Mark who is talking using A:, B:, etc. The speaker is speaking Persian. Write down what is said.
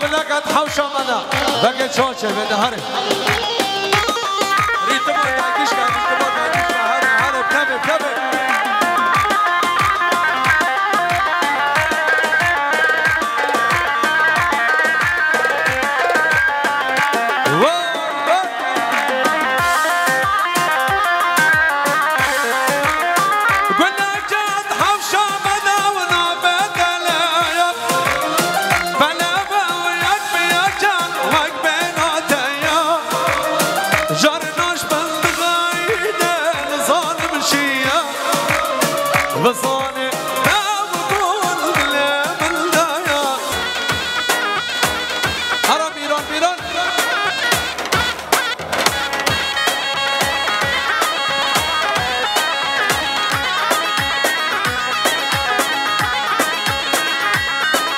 A: بلقت حوشا منا بقى چوچه بده هره ریتم تاکیش کن ریتم تاکیش کن هره بنبه بنبه بصاني بقول بلا من دايا هرب إيران